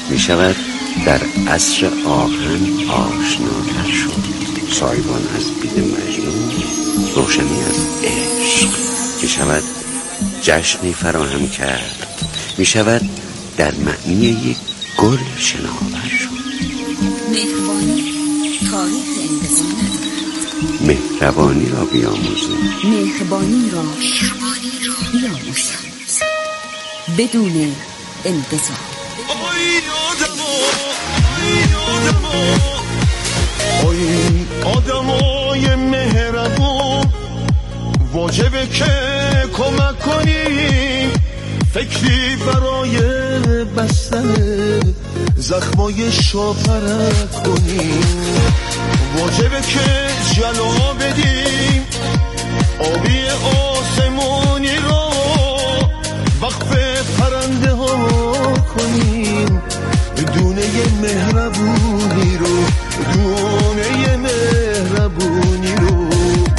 می شود در عصر آهن آشناتر شد، سایبان از بید مجنون، روشنی از عشق. می شود جشنی فراهم کرد، می شود در معنی یک گل شناور شد. مهربانی تاریخ انقضا ندارد. مهربانی را بیاموزیم، مهربانی را بیاموزیم بدون انقضا. ای آدمای مهربون، واجبه که کمک کنیم، فکری برای بستن زخمای شاپرک کنیم، واجبه که جلا بدیم آبی آسمونی رو وقف پرنده ها کنیم، دونه مهربونی رو، دونه مهربونی رو.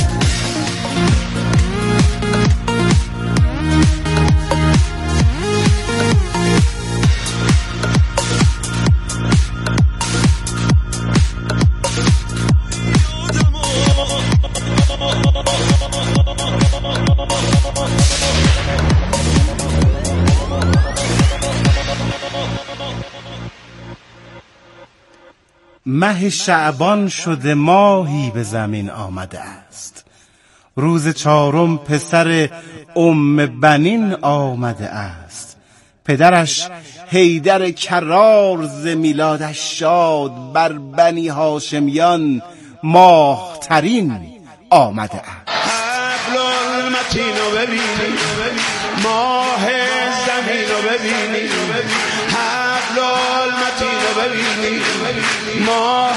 مه شعبان شده ماهی به زمین آمده است، روز 4 پسر بنین آمده است، پدرش حیدر کرار ز میلادش شاد، بر بنی هاشمیان ماهترین آمده است. حبل المتین رو ببینی، ماه زمین رو ببینی، حبل المتین رو ببینی، ماه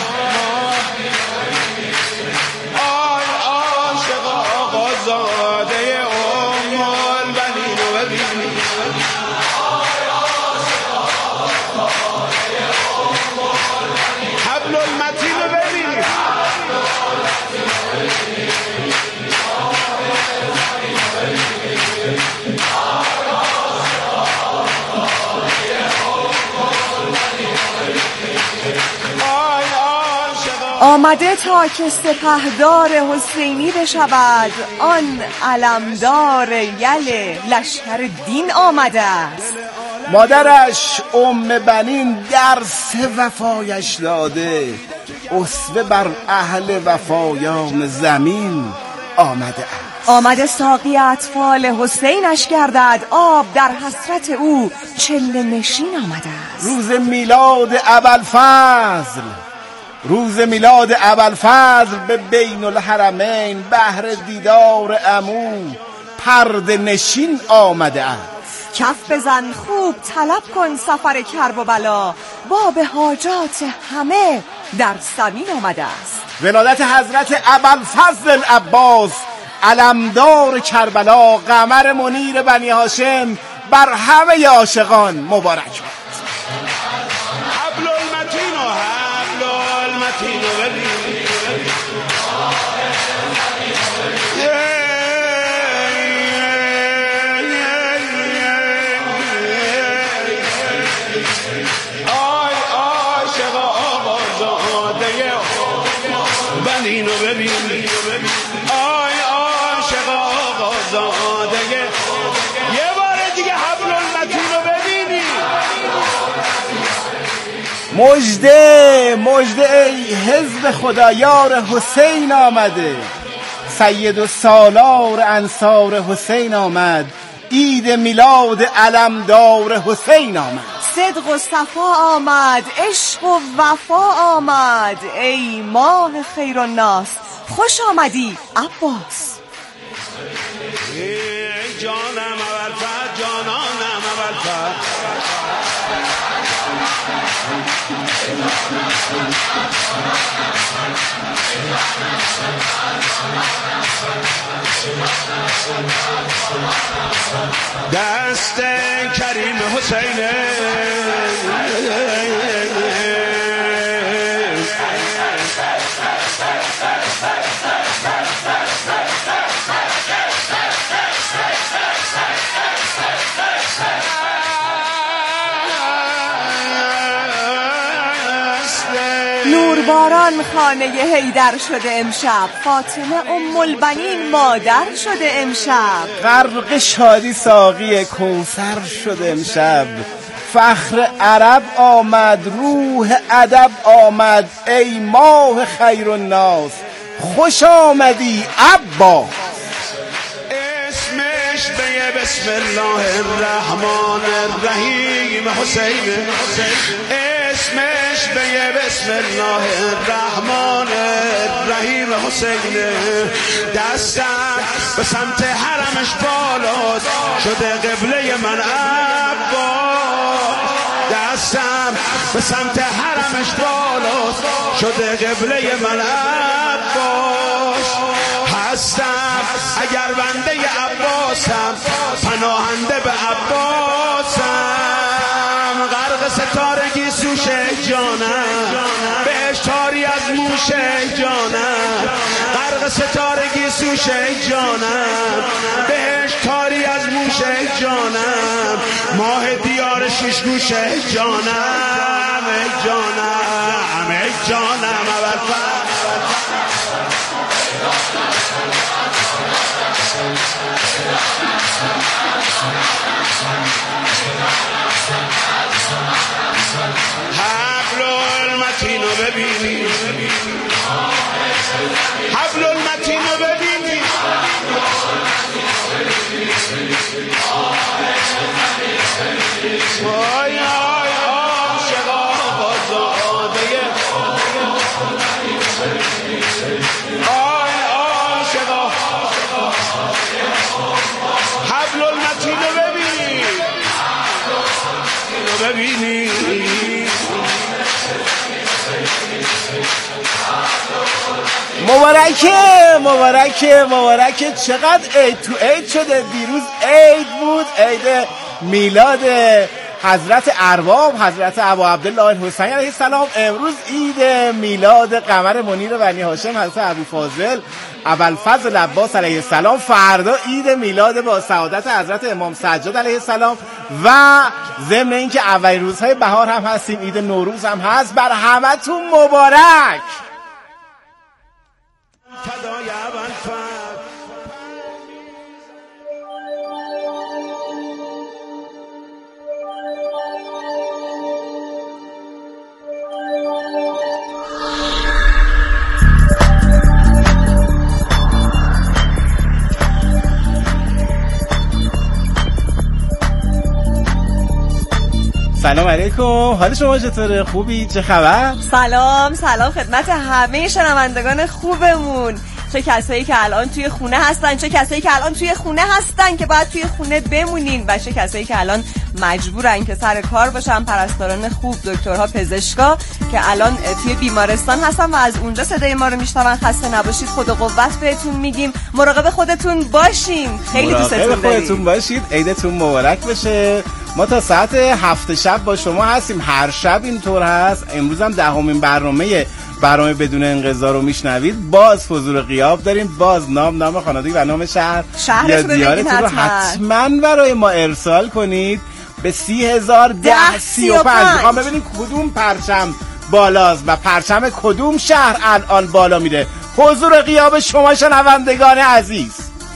آی عاشق آقا زاده البنین رو ببینی، حبل المتین رو ببینی. آمده تا که سپهدار حسینی بشود، آن علمدار یل لشکر دین آمده است. مادرش بنین درس وفایش داده، اسوه بر اهل وفایان زمین آمده است. آمده ساقی اطفال حسینش گردد، آب در حسرت او چله نشین آمده است. روز میلاد ابوالفضل به بین الحرمین بهر دیدار عمو پرده نشین آمده است. کف بزن خوب طلب کن سفر کرب و بلا، باب حاجات همه در سمین آمده است. ولادت حضرت ابوالفضل العباس علمدار کربلا، قمر منیر بنی هاشم بر همه عاشقان مبارک باد. حبل المتین و حبل المتین و ببینی، آی عاشق آقا زاده بنین و ببینی، آی عاشق آقا زاده. یه بار دیگه حبل المتین رو ببینی. مژده ای حزب خدایار حسین آمده، سید و سالار انصار حسین آمد، عید میلاد علمدار حسین آمد. صدق و صفا آمد، عشق و وفا آمد، ای ماه خیر الناس خوش آمدی عباس. ای جانم ابوالفضل، جانانم ابوالفضل، دست کریم حسینه نورباران خانه حیدر شده امشب، فاطمه ام البنین مادر شده امشب، غرق شادی ساقی کوثر شده امشب، فخر عرب آمد روح ادب آمد، ای ماه خیر الناس خوش آمدی عباس. اسمش به بسم الله الرحمن الرحیم حسین، اسمش به بسم الله الرحمن الرحیم حسین، دستم به سمت حرمش بالاست شده قبله من عباس، دستم به سمت حرمش بالاست شده قبله من عباس، هستم اگر بنده عباسم پناهنده به عباسم، غرق ستارگی سوشه جانم بهش تاری از موشه جانم، غرق ستارگی سوشه جانم بهش تاری از موشه جانم، ماه دیار شش گوشه جانم ای جانم ای جانم اول حبل المتین رو ببینی، حبل المتین رو ببینی، آی آی عاشقا آزاده، آی عاشقا حبل المتین رو ببینی، مبارکه مبارکه مبارکه. چقدر عید تو عید شده. دیروز عید بود، عید میلاد حضرت ارباب حضرت ابو عبدالله الحسین علیه السلام. امروز عید میلاد قمر منیر بنی هاشم حضرت ابوالفاضل ابوالفضل عباس علیه السلام. فردا عید میلاد با سعادت حضرت امام سجاد علیه السلام و ضمن اینکه اولین روزهای بهار هم هستیم، عید نوروز هم هست. بر همتون مبارک. فدای ابوالفضل. سلام علیکم، حال شما چطوره؟ خوبی؟ چه خبر؟ سلام خدمت همه شنوندگان خوبمون، چه کسایی که الان توی خونه هستن، چه کسایی که الان توی خونه هستن که باید توی خونه بمونین و چه کسایی که الان مجبورن که سر کار باشن، پرستاران خوب، دکترها، پزشکا که الان توی بیمارستان هستن و از اونجا صدای ما رو میشنون. خسته نباشید، خود و قوت بهتون میگیم، مراقب خودتون باشین، خیلی دوستتون داریم. مراقب خودتون باشید، عیدتون مبارک بشه. ما تا ساعت 7 شب با شما هستیم، هر شب اینطور هست. امروز هم 10مین برنامه بدون انقضا رو میشنوید. باز حضور غیاب داریم، باز نام خانوادگی و نام شهر یا دیارتون رو حتما برای ما ارسال کنید به 301035. میخوام ببینیم کدوم پرچم بالاست و پرچم کدوم شهر الان بالا میره. حضور غیاب شما شنوندگان عزیز.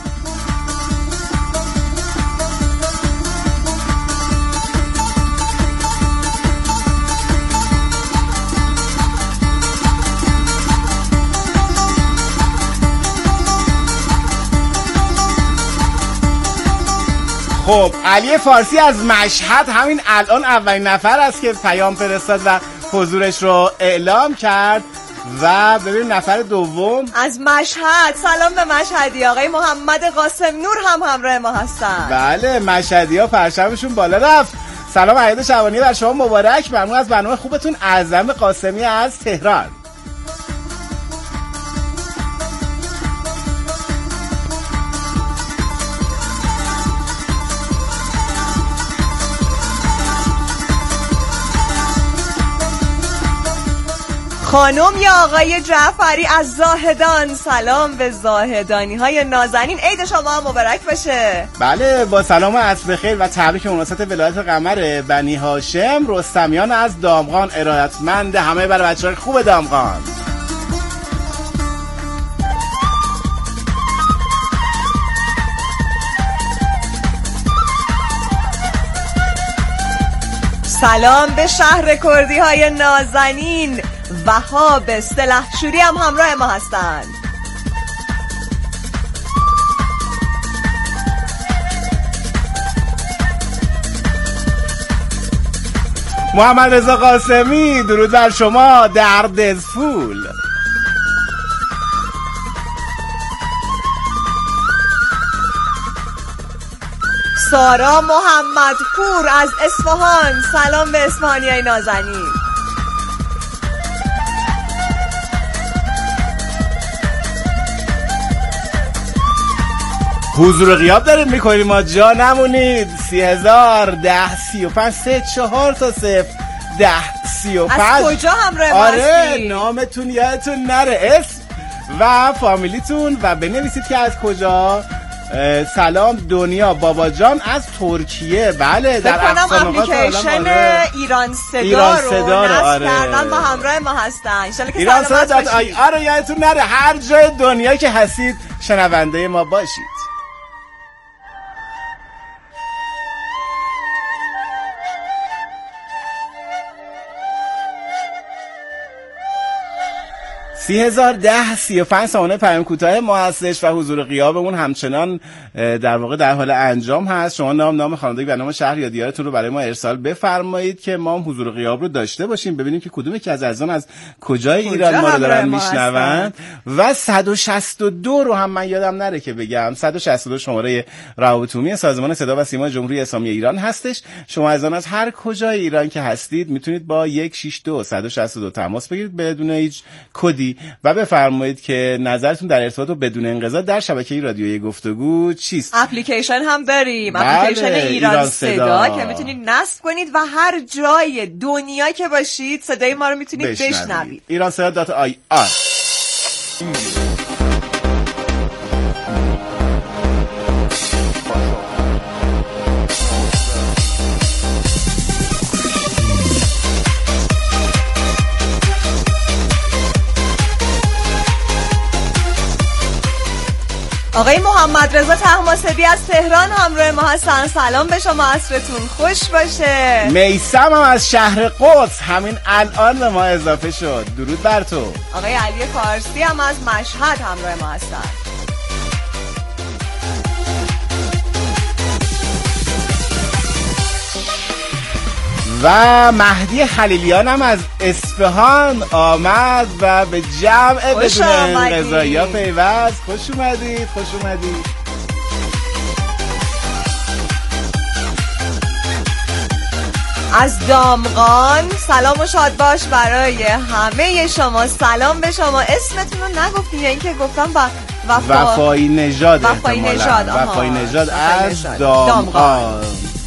خب علی فارسی از مشهد همین الان اولین نفر است که پیام فرستاد و حضورش رو اعلام کرد. و ببینیم نفر دوم از مشهد. سلام به مشهدی، آقای محمد قاسم نور هم همراه ما هستن. بله، مشهدی ها پرچمشون بالا رفت. سلام عید شبانی بر شما مبارک. ممنون از برنامه خوبتون. اعظم قاسمی از تهران. خانم یا آقای جعفری از زاهدان، سلام به زاهدانی های نازنین، عید شما مبارک باشه. بله، با سلام عصر بخیر و تبریک مناسبت ولایت قمر بنی هاشم. رستمیان از دامغان، ارادتمند همه برای بچه‌های خوب دامغان. سلام به شهر کردی های نازنین، وهاب سلحشوری هم همراه ما هستند. محمد رضا قاسمی، درود بر شما درد فول. سارا محمدپور از اصفهان، سلام به اصفهانی های نازنین. حضور و غیاب داریم میکنیم، ما جا نمونید. 30,000 10 35 34 تا 0 10 35. از کجا همراه ما هستی؟ آره، نامتون یادتون نره، اسم و فامیلیتون و بنویسید که از کجا. سلام دنیا بابا جان از ترکیه. بله، در اپلیکیشن ایران صدا رو نصب کردن، با همراه ما هستن. ایران صدا رو یادتون نره، هر جای دنیا که هستید شنونده ما باشید. 30,010 35 ثانیه پیام کوتاه ما هستش و حضور غیابمون همچنان در واقع در حال انجام هست. شما نام خانوادگی و نام شهر یا دیارتون رو برای ما ارسال بفرمایید که ما هم حضور غیاب رو داشته باشیم، ببینیم که کدوم یکی از عزیزان از کجای ایران ما رو دارن میشنون. و 162 رو هم من یادم نره که بگم، 162 شماره روابط عمومی سازمان صدا و سیما جمهوری اسلامی ایران هستش. شما عزیزان از هر کجای ایران که هستید میتونید با 162 162 تماس بگیرید بدون هیچ کدی و بفرمایید که نظرتون در ارتباط بدون انقضا در شبکه رادیویی گفتگو چیست. اپلیکیشن هم داریم، بله، اپلیکیشن ایران صدا که میتونید نصب کنید و هر جای دنیا که باشید صدای ما رو میتونید بشنوید. ایرانصدا.ir. آقای محمد رضا طهماسبی از تهران همراه ما هستن، سلام به شما، عصرتون خوش باشه. میثم هم از شهر قدس همین الان به ما اضافه شد، درود بر تو. آقای علی فارسی هم از مشهد همراه ما هستن. و مهدی خلیلیان هم از اصفهان آمد و به جمع بدون انقضایی پیوست. خوش اومدید، خوش اومدید. از دامغان سلام و شاد باش برای همه شما، سلام به شما. اسمتون رو نگفتین یا اینکه گفتم وفایی نژاد. وفایی نژاد از دامغان.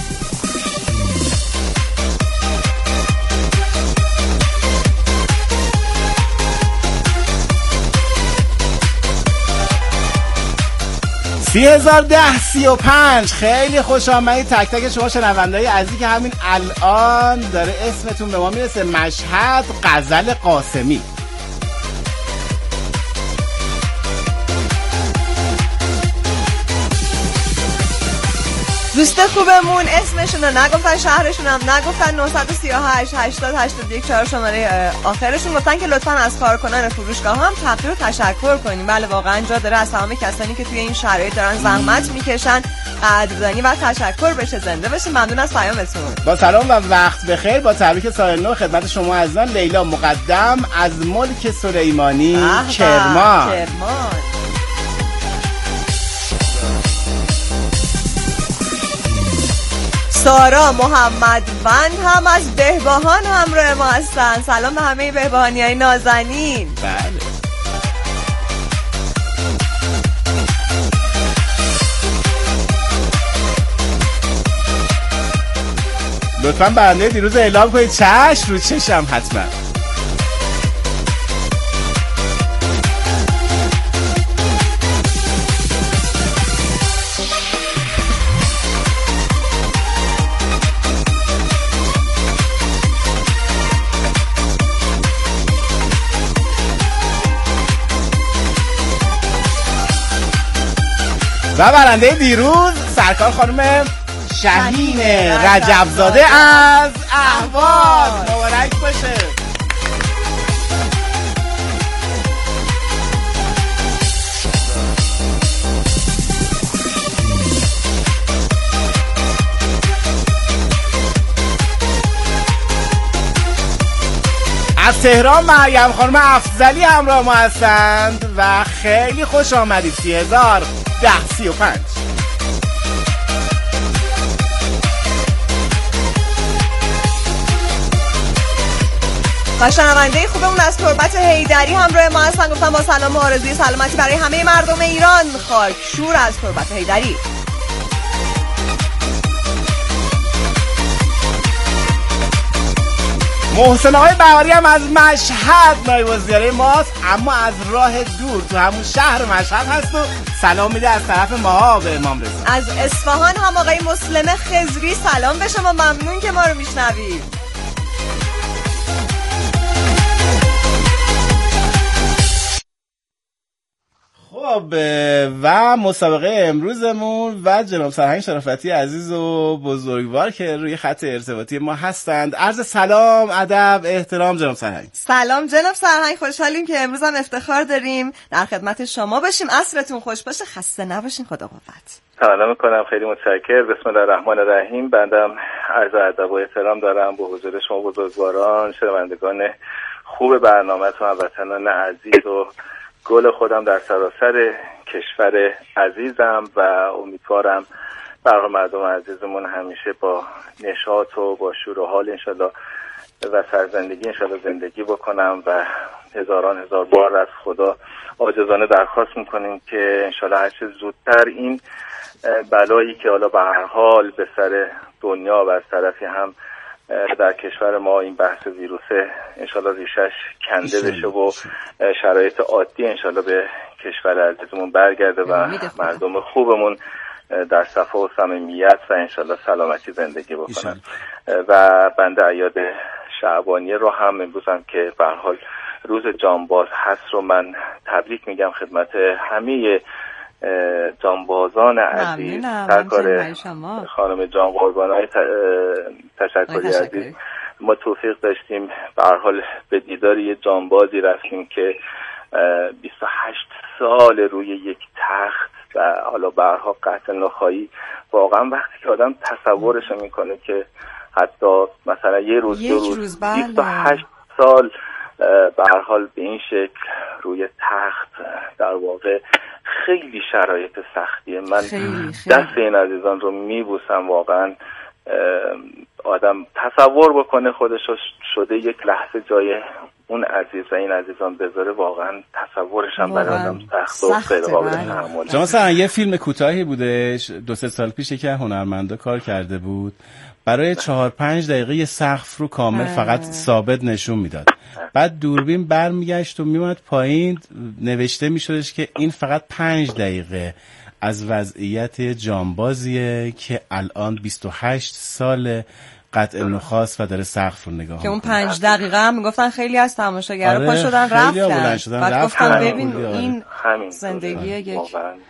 سی 30,010 35. خیلی خوش آمدید تک تک شما شنونده‌های عزیزی که همین الان داره اسمتون به ما میرسه. مشهد غزل قاسمی. دوست خوبمون اسمشون رو نگفتن، شهرشون هم نگفتن. 938 80 81 4 شماره آخرشون گفتن که لطفاً از کارکنان فروشگاه هم تقدیر و تشکر کنیم. بله واقعا جا داره از تمام کسانی که توی این شرایط دارن زحمت میکشن قدردانی و تشکر بشه. زنده باشین. ممنون از پیامتون. با سلام و وقت بخیر، با تبریک سال نو خدمت شما عزیزان. لیلا مقدم از ملک سلیمانی کرمان. سارا محمدوند هم از بهبهان همراه ما هستن، سلام به همه بهبهانی های نازنین. بله. لطفاً برنده دیروز اعلام کنید. چشم رو چشم حتما. و برنده دیروز سرکار خانم شهین رجبزاده از اهواز. مبارک باشه. از تهران مریم خانم افضلی همراه ما هستند و خیلی خوش آمدید. 30,1035. و شنونده خوبمون از تربت حیدری همراه ما هستن، گفتم با سلام و آرزوی سلامتی برای همه مردم ایران. خاک شور از تربت حیدری. محسن آقای بهاری هم از مشهد نایب الوزیر ماست، اما از راه دور تو همون شهر مشهد هست و سلام میده از طرف ما به امام رضا. از اصفهان هم آقای مسلم خضری سلام به شما، ممنون که ما رو میشنوید. خب و مسابقه امروزمون و جناب سرهنگ شرافتی عزیز و بزرگوار که روی خط ارتباطی ما هستند. عرض سلام، ادب، احترام جناب سرهنگ. سلام جناب سرهنگ، خوشحالیم که امروز هم افتخار داریم در خدمت شما باشیم. عصرتون خوش باشه، خسته نباشین، خدا قوت. سلام میکنم، خیلی متشکرم. بسم الله الرحمن الرحیم. بندم عرض ادب و احترام دارم به حضور شما بزرگواران، شنوندگان خوب برنامه‌تون، هموطنان عزیز و گل خودم در سراسر کشور عزیزم و امیدوارم برای مردم عزیزمون همیشه با نشاط و با شور و حال انشالله و سرزندگی انشالله زندگی بکنم و هزاران هزار بار از خدا عاجزانه درخواست میکنیم که انشالله هرچه زودتر این بلایی که حالا به هر حال به سر دنیا و از طرفی هم در کشور ما این بحث ویروسه انشالله ریشش کنده بشه و شرایط عادی انشالله به کشور عزیزمون برگرده و مردم خوبمون در صفا و صمیمیت و انشالله سلامتی زندگی بکنن. و بنده عیاد شعبانیه رو هم امروز هم که به هر حال روز جانباز هست رو من تبریک میگم خدمت همه جانبازان عزیز. سرکار خانم جان قربانای تشکری عزیز، ما توفیق داشتیم به هر حال به دیدار یه جانبازی رفتیم که 28 سال روی یک تخت و حالا به هر حال قتل نخایی، واقعا وقتی که آدم تصورش میکنه که حتی مثلا یه روز دو روز 28 سال به هر حال به این شکل روی تخت، در واقع خیلی شرایط سختیه. من دست این عزیزان رو میبوسم، واقعا آدم تصور بکنه خودش شده یک لحظه جای اون عزیز و این عزیزان بذاره، واقعا تصورش هم برای آدم سخت و غیر قابل تحمله. شما مثلا یه فیلم کوتاهی بودش 2-3 سال پیش که هنرمندا کار کرده بود، برای 4-5 دقیقه یه سقف رو کامل فقط ثابت نشون میداد، بعد دوربین برمیگشت و میومد پایین، نوشته میشدش که این فقط 5 دقیقه از وضعیت جانبازیه که الان 28 سال قطع نخاست و داره سقف رو نگاه که اون 5 دقیقه هم میگفتن خیلی از تماشاگرها پا شدن رفتن، بعد گفتن ببین این زندگی یک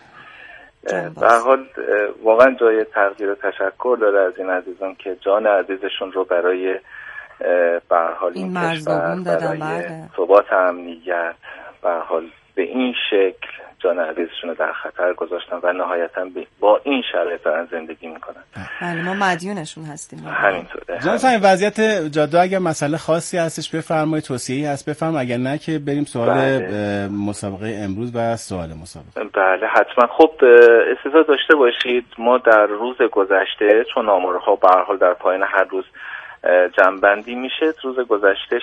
به هر حال واقعا جای تقدیر و تشکر داره از این عزیزان که جان عزیزشون رو برای به هر حال این کشور، برای ثبات امنیت به هر حال به این شکل جان عزیزشون رو در خطر گذاشتن و نهایتاً با این شرایط دارن زندگی میکنن. بله ما مدیونشون هستیم. همینطوره. جان وضعیت جاده اگر مسئله خاصی هستش بفرمایید، توصیه‌ای هست بفرمایید، اگر نه که بریم سوال مسابقه امروز و سوال مسابقه. بله حتما. خب استعداد داشته باشید ما در روز گذشته، چون آمارها به هر حال در پایان هر روز جمع‌بندی میشه، روز گذشته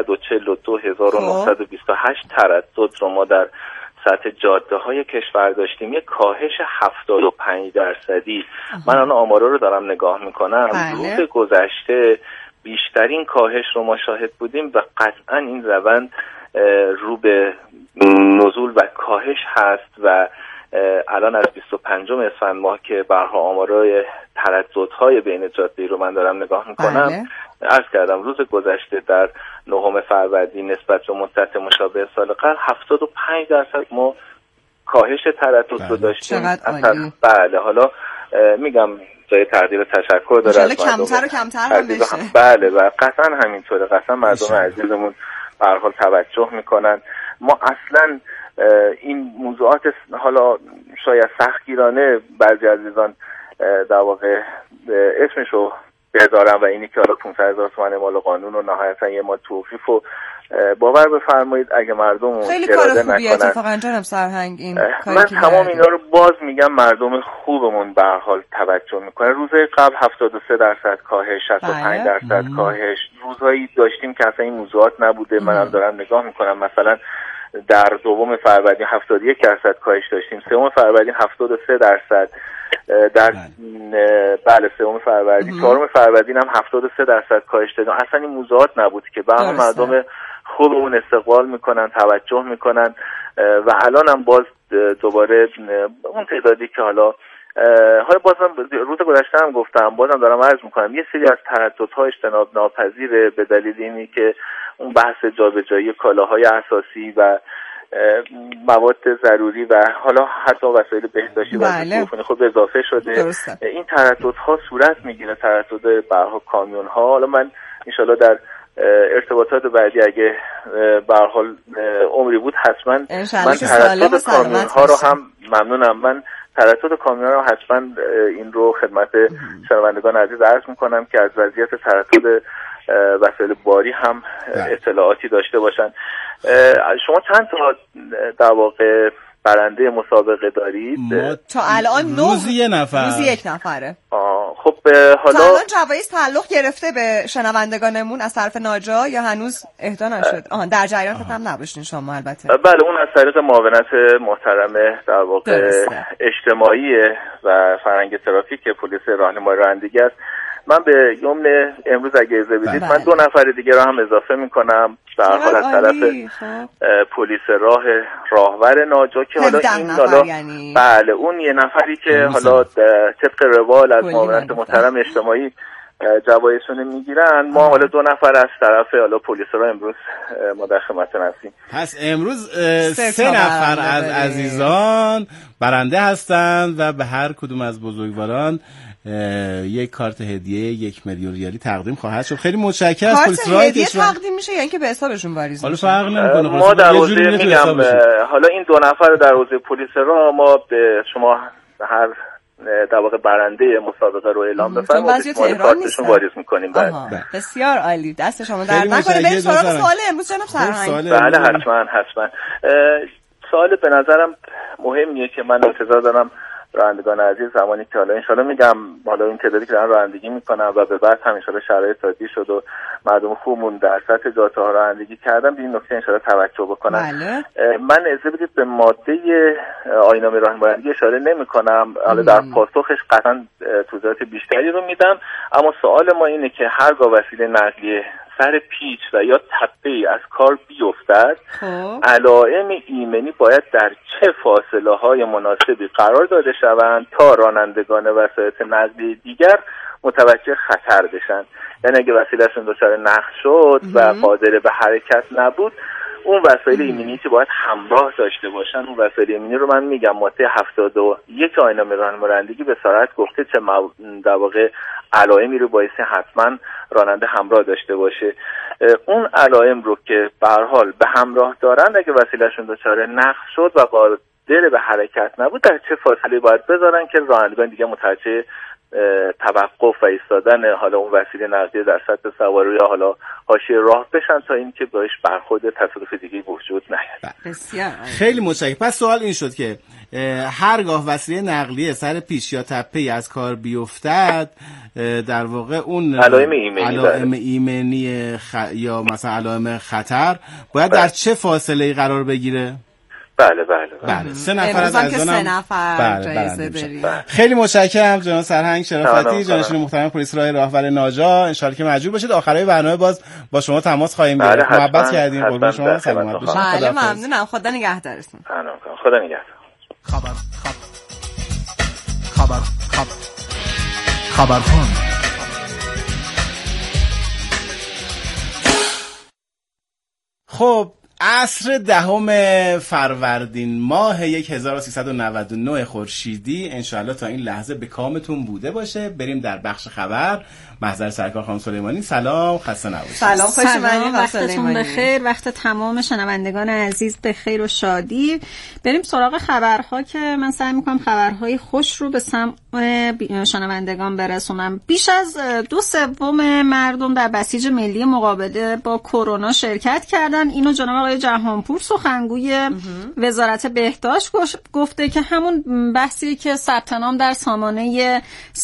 642,928 تردد رو ما در سطح جاده های کشور داشتیم، یک کاهش 75%. من آن آمارا رو دارم نگاه میکنم. روز گذشته بیشترین کاهش رو ما شاهد بودیم و قطعا این روند رو به نزول و کاهش هست و الان از 25 اسفند ماه که برها آمارای ترددهای بین جاده‌ای رو من دارم نگاه میکنم، عرض کردم روز گذشته در 9 فروردین نسبت به مدت مشابه سال قبل 75% ما کاهش تردد رو داشتیم. چقدر عالی. بله حالا میگم جای تقدیر و تشکر داره از کمتر و کمتر هم بشه. بله و قطعا همینطوره، قطعا مردم عزیزمون به هر حال توجه میکنن. ما اصلا این موضوعات حالا شاید سختگیرانه بعضی عزیزان در واقع اسمشو بذارن و اینی که حالا 500,000 تومان مال قانون و نهایتا یه مال توقیف و باور بفرمایید اگه مردم خیلی کار خوبیه اتفاقا جناب سرهنگ این من تمام اینا رو باز میگم مردم خوبمون به هر حال توجه میکنه. روزهای قبل 73% کاهش، 65% کاهش، روزهایی داشتیم که اصلا این موضوعات نبوده. منم دارم نگاه میکنم مثلا در دوم فروردین 71% کاهش داشتیم، سوم فروردین 73%، در بله سوم فروردین، چهارم فروردین هم 73% کاهش دادیم. اصلا این موضوعات نبود که به مردم خوبمون استقبال میکنن، توجه میکنن و الان هم باز دوباره اون تعدادی که حالا بازم روز گذشته هم گفتم، بازم دارم عرض میکنم یه سری از ترددها اجتناب ناپذیره به دلیل اینی که اون بحث جابجایی کالاهای اساسی و مواد ضروری و حالا حتی وسایل بهداشتی و تلفنی خود اضافه شده. درسته. این ترددها صورت میگیره، تردد برها کامیون ها. حالا من انشالله در ارتباطات بعدی اگه به هر حال عمری بود حتما من تردد کامیون ها رو هم ممنونم، من تردد کامیون ها رو حتما این رو خدمت شنوندگان عزیز عرض میکنم که از وضعیت تردد وسایل باری هم اطلاعاتی داشته باشن. شما چند تا در واقع برنده مسابقه دارید؟ تا الان روزی یک نفره. خب حالا الان جوایز تعلق گرفته به شنوندگانمون از طرف ناجا یا هنوز اهدا نشد؟ در جریان هم نباشین شما البته. بله اون از طریق معاونت محترم در واقع اجتماعی و فرهنگ ترافیک پلیس راهنمایی رانندگی است. من به یمن امروز اگه اجازه بدید من 2 نفر دیگه رو هم اضافه میکنم در حال از طرف پلیس راهور ناجا که حالا این حالا یعنی... بله اون یه نفری که حالا طبق روال از معاونت محترم اجتماعی جوایزشون میگیرن. ما حالا 2 نفر از طرف حالا پلیس را امروز ما در خدمتتون هستیم. پس امروز 3 نفر از عزیزان برنده هستند و به هر کدوم از بزرگواران یک کارت هدیه 1,000,000 ریالی تقدیم خواهد شد. خیلی متشکرم از پلیس راه کشور. کارت تقدیم میشه یا اینکه به حسابشون واریز میشه؟ حالا فرق نمیکنه. ما در حوزه میگم حالا این 2 نفر در حوزه پلیس راه ما به شما هر در واقع برنده مسابقه رو اعلام بفرمایید ما کارتشون واریز میکنیم. بسیار عالی، دست شما درد نکنه. بریم سراغ سوال امروز جناب سرهنگ. بله حتما سوال به نظرم مهمیه که من انتظار دارم رانندگان عزیز زمانی که حالا انشالله میگم حالا این تعدادی که دارن رانندگی میکنن و به بعد هم انشالله شرایط عادی شد و مردم خوبمون در سطح جاده ها رانندگی کردن به این نکته انشالله توجه بکنن. من اجازه بدید به ماده آیین‌نامه راهنمایی اشاره نمیکنم، حالا در پاسخش قطعا توضیحات بیشتری رو میدم، اما سوال ما اینه که هرگاه وسیله نقلیه سر پیچ و یا تپه‌ای از کار بیفتد علائم ایمنی باید در چه فاصله‌های مناسبی قرار داده شوند تا رانندگان وسایل نقلیه دیگر متوجه خطر بشن. یعنی اگه وسیله‌شون دچار نقص شد و قادر به حرکت نبود اون وسایل ایمنی که باید همراه داشته باشن. اون وسایل ایمنی رو من میگم ماده 71 آیین‌نامه راهنمایی به صراحت گفته چه در واقع علائمی رو باید حتما راننده همراه داشته باشه. اون علائم رو که به هر حال به همراه دارن اگه وسیله‌شون دچار نقص شد و قادر به حرکت نبود در چه فاصله باید بذارن که رانندگان دیگه متوجه توقف و ایستادن حالا اون وسیله نقلیه در سطح سواری یا حالا حاشیه راه بشن تا اینکه باش برخورد تصادف دیگه وجود نیاد. بسیار خیلی متشکرم. پس سوال این شد که هرگاه وسیله نقلیه سر پیچ یا تپه‌ای از کار بیفتد در واقع اون علائم ایمنی یا مثلا علائم خطر باید در چه فاصله‌ای قرار بگیره؟ بله 3 نفر از عزیزانم 3 نفر جایزه داریم. خیلی متشکرم جناب سرهنگ شرافتی، جانشین محترم پلیس راهور ناجا. ان شاءالله که مجبور باشید آخرای برنامه باز با شما تماس خواهیم گرفت. محبت کردین. قربون شما، سلامت باشید. بله ممنونم. خدا نگهدارتون. خدا نگهدار. خبرخان. خب عصر 10 فروردین ماه 1399 خورشیدی انشاءالله تا این لحظه به کامتون بوده باشه. بریم در بخش خبر. محضر سرکار خانم سلیمانی، سلام، خسته نباشید. سلام، خوش اومدید. وقتتون بخیر، وقت تمام شنوندگان عزیز بخیر و شادی. بریم سراغ خبرها که من سعی میکنم خبرهای خوش رو به سمع شنوندگان برسونم. بیش از 2/3 مردم در بسیج ملی مقابله با کرونا شرکت کردن. اینو جناب آقای جهانپور سخنگوی وزارت بهداشت گفته که همون بحثی که ثبت نام در سامانه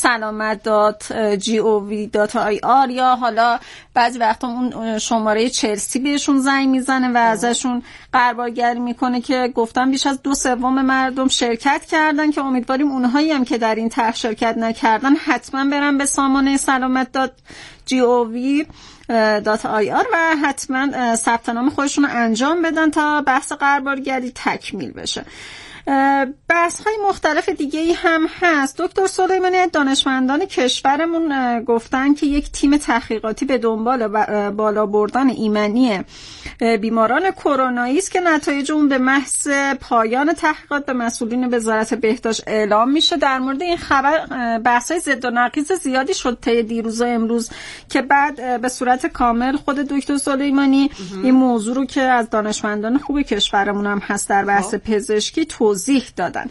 salamat.gov.ir یا حالا بعضی وقتا اون شماره چلسی بهشون زنگ میزنه و ازشون قربالگری میکنه که گفتن بیش از 2/3 مردم شرکت کردن که امیدواریم اونهایی هم که در این طرح شرکت نکردن حتما برن به سامانه salamat.gov.ir و حتما ثبت نام خودشون رو انجام بدن تا بحث قربالگری تکمیل بشه. بحث های مختلف دیگه ای هم هست. دکتر سلیمانی دانشمندان کشورمون گفتن که یک تیم تحقیقاتی به دنبال بالا بردن ایمنی بیماران کرونایی است که نتایج اون به محض پایان تحقیقات به مسئولین وزارت بهداشت اعلام میشه. در مورد این خبر بحث های ضد و نقیض زیادی شد طی دیروز و امروز که بعد به صورت کامل خود دکتر سلیمانی این موضوع رو که از دانشمندان خوب کشورمون هم هست در بحث پزشکی توضیح دادن.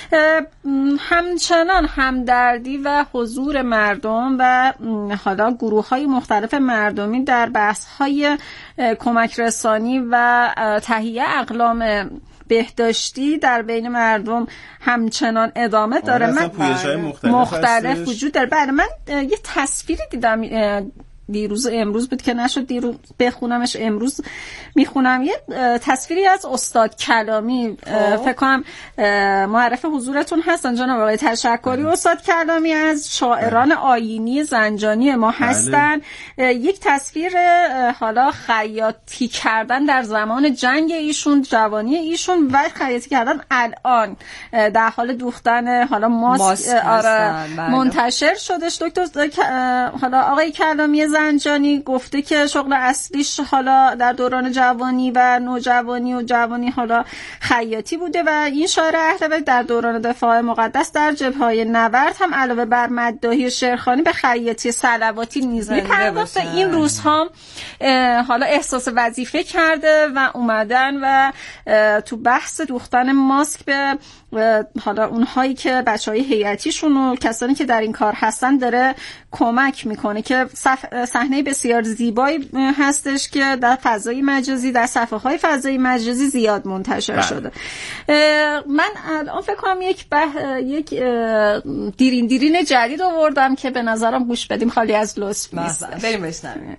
همچنان همدردی و حضور مردم و حالا گروه‌های مختلف مردمی در بحث‌های کمک رسانی و تهیه اقلام بهداشتی در بین مردم همچنان ادامه داره. من مختلف وجود داره. بله، من یه تصویری دیدم دیروز امروز بود که نشد دیروز بخونمش، امروز میخونم. یه تصویری از استاد کلامی، فکر کنم معرف حضورتون هستن جناب آقای تشکری. استاد کلامی از شاعران آیینی زنجانی ما هستن. یک تصویر حالا خیاطی کردن در زمان جنگ ایشون، جوانی ایشون و خیاطی کردن الان در حال دوختن حالا ماسک منتشر شدش. دکتر حالا آقای کلامی زنجانی گفته که شغل اصلیش حالا در دوران جوانی و نوجوانی و جوانی حالا خیاطی بوده و این شاعر اهل در دوران دفاع مقدس در جبهه‌های نبرد هم علاوه بر مداحی شعرخوانی به خیاطی صلواتی نیز می‌پرداخته. این روزها حالا احساس وظیفه کرده و اومدن و تو بحث دوختن ماسک به حالا اونهایی که بچهای هیئتیشون و کسانی که در این کار هستن داره کمک میکنه که صحنه بسیار زیبایی هستش که در فضای مجازی، در صفحه‌های فضای مجازی زیاد منتشر شده. من الان فکر کنم یک دیرین جدید آوردم که به نظرم گوش بدیم، خالی از لطف نیست. بریم بشنویم.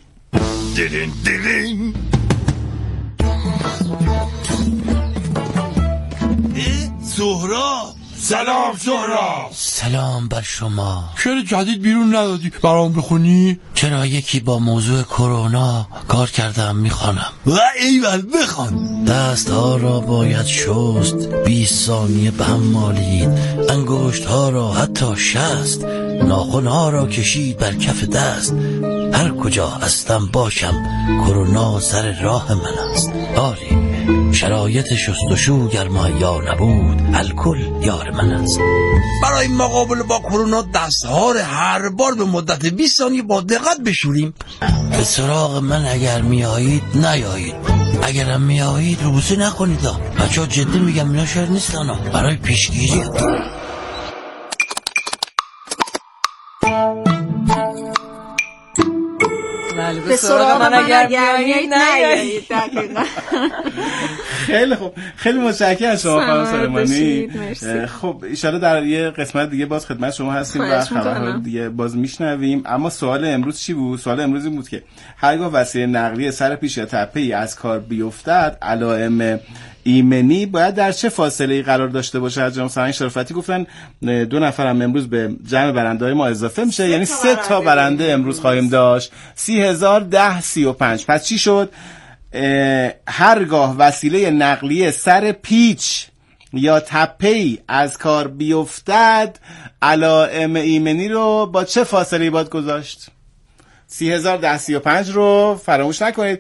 دیرین زهرا. سلام زهرا. سلام بر شما. شعر جدید بیرون ندادی برام بخونی؟ چرا یکی با موضوع کرونا کار کردم میخوانم. و ایول بخوان. دست ها را باید شست، 20 ثانیه به هم مالید، انگشت ها را حتی 60، ناخن ها را کشید بر کف دست. هر کجا هستم باشم، کرونا سر راه من است. آری شرایط شستشو گر مهیا نبود، الکل یار من است. برای مقابله با کرونا دستها را هر بار به مدت 20 ثانیه با دقت بشوریم. به سراغ من اگر میایید نیایید، اگرم میایید روبوسی نکنید. بچه‌ها جدی میگم، اینا شعر نیستن، برای پیشگیری. به سراغ من اگر میایید نیایید. خیلی خوب، خیلی متشکرم از شما خانم سلیمانی. خب ان شاءالله در یه قسمت دیگه باز خدمت شما هستیم و خبرهای دیگه باز میشنویم. اما سوال امروز چی بود؟ سوال امروز این بود که هرگاه وسیله نقلیه سر پیش یا تپه‌ای از کار بیفتد، علائم ایمنی باید در چه فاصله‌ای قرار داشته باشه؟ از جناب سرهنگ شرافتی گفتن 2 نفر هم امروز به جمع برنده‌های ما اضافه میشه، یعنی 3 تا برنده امروز خواهیم داشت. 30,010,35. پس چی شد؟ هرگاه وسیله نقلیه سر پیچ یا تپه‌ای از کار بیفتد، علائم ایمنی رو با چه فاصله‌ای باید گذاشت؟ 30,010,35 رو فراموش نکنید.